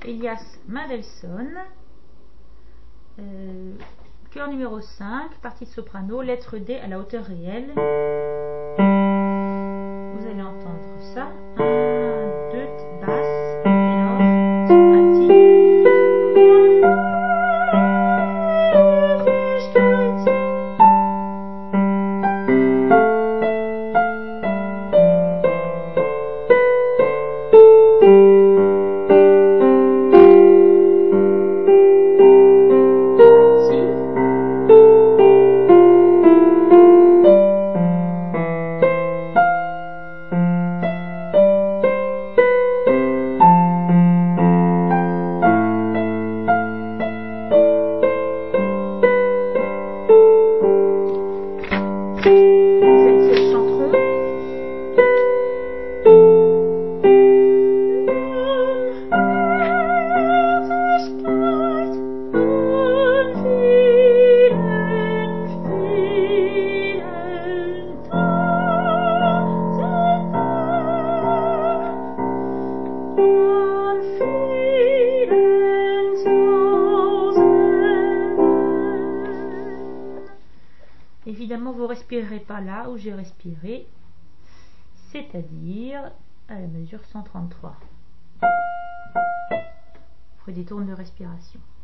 Elias Mendelssohn, chœur numéro 5, partie de soprano, lettre D à la hauteur réelle. Vous allez entendre ça, 1, 2, basse, ténor, alti. Évidemment, vous ne respirerez pas là où j'ai respiré, c'est-à-dire à la mesure 133. Vous ferez des tours de respiration.